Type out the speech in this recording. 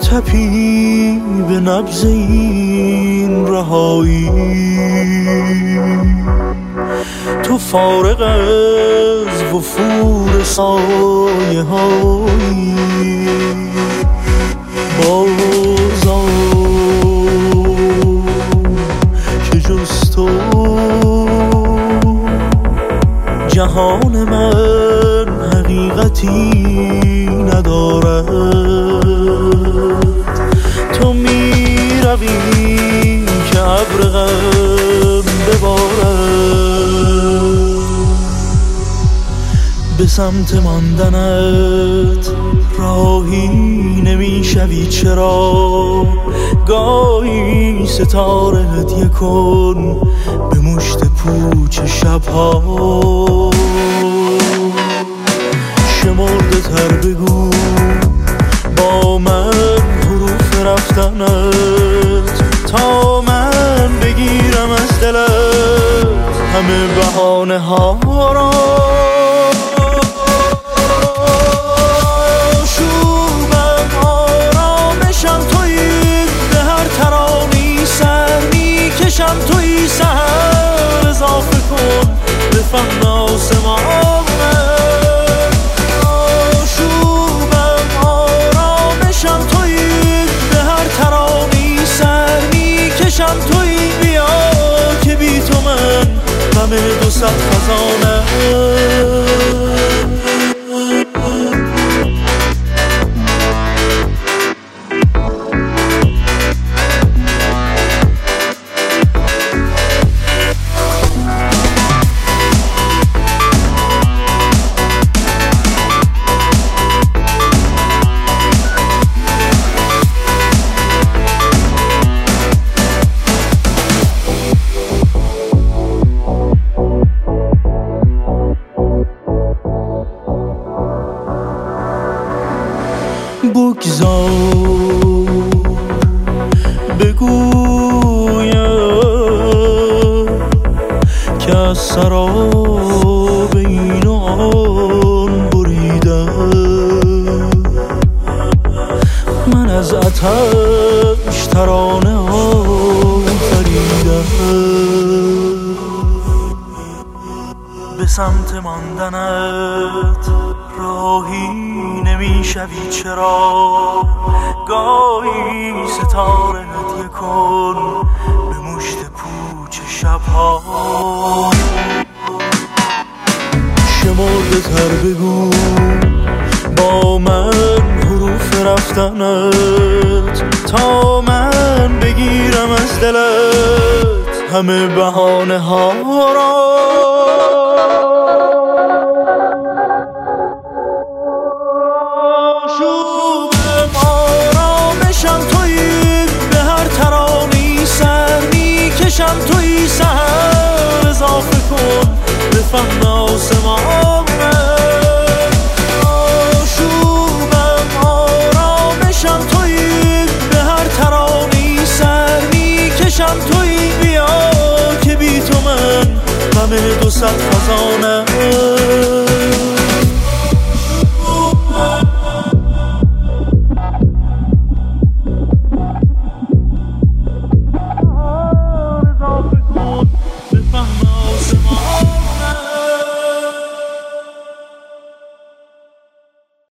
تپی به نبض این رهایی، تو فارغ از وفور سایه هایی. بازا که جز تو جهان من حقیقتی ندارد، تو می روی که ابر غم ببارد. به سمت ماندنت راهی نمی شوی چرا؟ گاهی ستاره هدیه کن به مشت پوچ شبها. شمرده تر بگو با من حروف رفتنت، تا من بگیرم از دلت همه بهانه ها را. شومم آرامشم تویی، به هر ترانی سر میکشم تویی. سحر اضافه کن به فهم آسمان. توی بیا که بی تو من غم 200 خزانه. بگذار بگویم که از سراب این و آن بریدم. من از آتش ترانه آفریدم. به سمت ماندنت راهی نمی شوی چرا؟ گاهی ستاره هدیه کن به مشت پوچ شبها. شمرده تر بگو با من حروف رفتنت، تا من بگیرم از دلت همه بهانه ها را. توی سحر اضافه کن به فهم آسمان. آشوبم آرامشم توی، به هر ترانی سر میکشم توی بیا که بی تو من غم 200 خزانه.